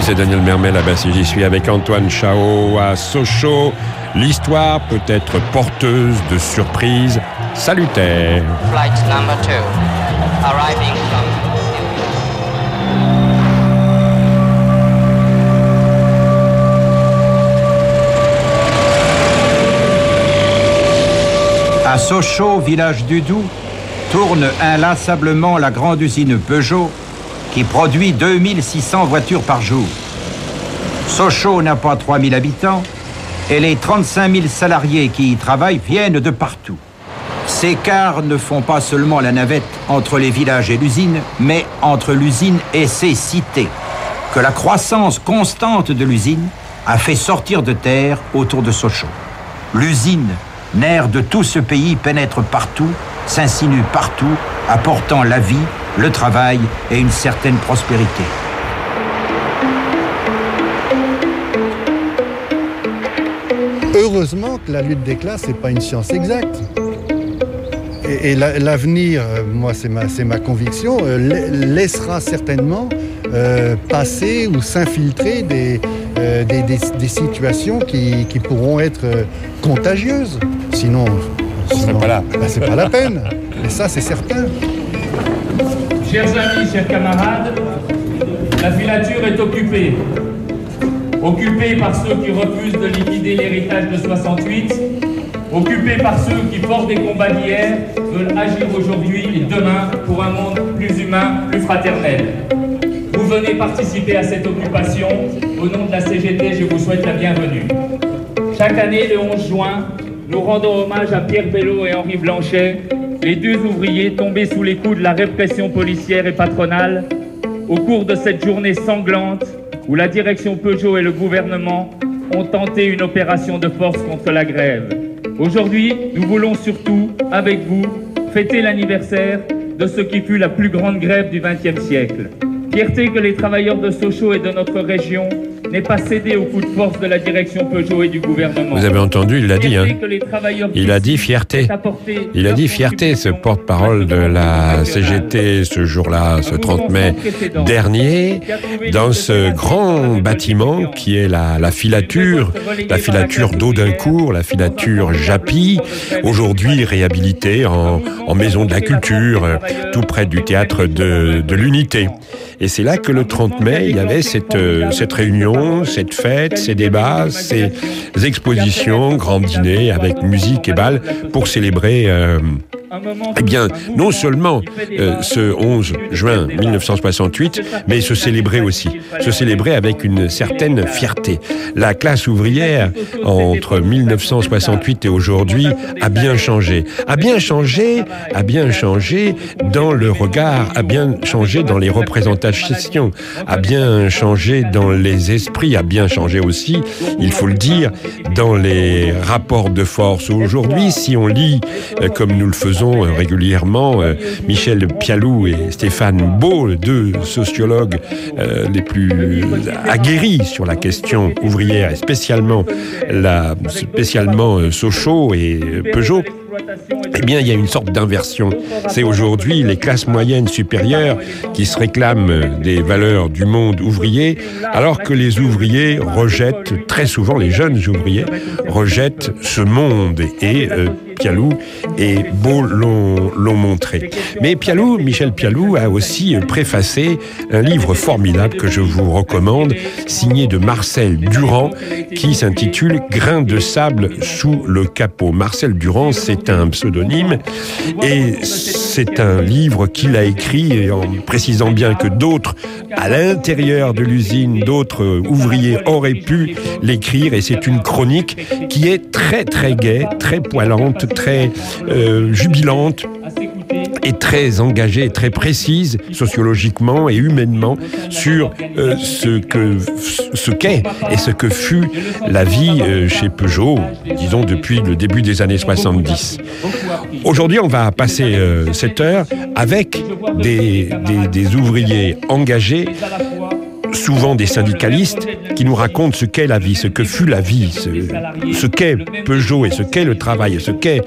c'est Daniel Mermel à Bassi. J'y suis avec Antoine Chao à Sochaux. L'histoire peut être porteuse de surprises salutaires. Flight number 2, arriving from... À Sochaux, village du Doubs, tourne inlassablement la grande usine Peugeot qui produit 2600 voitures par jour. Sochaux n'a pas 3000 habitants et les 35 000 salariés qui y travaillent viennent de partout. Ces cars ne font pas seulement la navette entre les villages et l'usine, mais entre l'usine et ses cités, que la croissance constante de l'usine a fait sortir de terre autour de Sochaux. L'usine, nerf de tout ce pays, pénètre partout, s'insinue partout, apportant la vie, le travail et une certaine prospérité. Heureusement que la lutte des classes n'est pas une science exacte. Et l'avenir, moi c'est ma conviction, laissera certainement passer ou s'infiltrer des situations qui pourront être contagieuses. Sinon Pas là. C'est pas la peine. Et ça, c'est certain. Chers amis, chers camarades, la filature est occupée. Occupée par ceux qui refusent de liquider l'héritage de 68, occupée par ceux qui, forts des combats d'hier, veulent agir aujourd'hui et demain pour un monde plus humain, plus fraternel. Vous venez participer à cette occupation. Au nom de la CGT, je vous souhaite la bienvenue. Chaque année, le 11 juin, nous rendons hommage à Pierre Bello et Henri Blanchet, les deux ouvriers tombés sous les coups de la répression policière et patronale, au cours de cette journée sanglante où la direction Peugeot et le gouvernement ont tenté une opération de force contre la grève. Aujourd'hui, nous voulons surtout, avec vous, fêter l'anniversaire de ce qui fut la plus grande grève du XXe siècle. Fierté que les travailleurs de Sochaux et de notre région n'aient pas cédé au coup de force de la direction Peugeot et du gouvernement. Vous avez entendu, il l'a dit, hein. Il a dit fierté. Il a dit fierté, ce porte-parole de la CGT ce jour-là, ce 30 mai dernier, dans ce grand bâtiment qui est la filature d'Audincourt, la filature Japy, aujourd'hui réhabilitée en maison de la culture, tout près du théâtre de l'Unité. Et c'est là que le 30 mai, il y avait cette réunion, cette fête, ces débats, ces expositions, grands dîners avec musique et bal pour célébrer eh bien, non seulement ce 11 juin 1968, mais se célébrer aussi. Se célébrer avec une certaine fierté. La classe ouvrière, entre 1968 et aujourd'hui, a bien changé. A bien changé dans le regard, a bien changé dans les représentations, a bien changé dans les esprits, a bien changé aussi, il faut le dire, dans les rapports de force. Aujourd'hui, si on lit, comme nous le faisons régulièrement, Michel Pialou et Stéphane Beau, deux sociologues les plus aguerris sur la question ouvrière, et spécialement Sochaux et Peugeot, eh bien, il y a une sorte d'inversion. C'est aujourd'hui les classes moyennes supérieures qui se réclament des valeurs du monde ouvrier, alors que les ouvriers rejettent, très souvent les jeunes ouvriers, rejettent ce monde. Et Pialou et Beau l'ont montré. Mais Michel Pialou a aussi préfacé un livre formidable que je vous recommande, signé de Marcel Durand, qui s'intitule « Grains de sable sous le capot ». Marcel Durand, c'est un pseudonyme et c'est un livre qu'il a écrit en précisant bien que d'autres, à l'intérieur de l'usine, d'autres ouvriers auraient pu l'écrire, et c'est une chronique qui est très très gaie, très poilante, très jubilante et très engagée, très précise sociologiquement et humainement sur ce qu'est et ce que fut la vie chez Peugeot, disons depuis le début des années 70. Aujourd'hui, on va passer cette heure avec des ouvriers engagés, souvent des syndicalistes, qui nous racontent ce qu'est la vie, ce que fut la vie, ce qu'est Peugeot et ce qu'est le travail et ce qu'est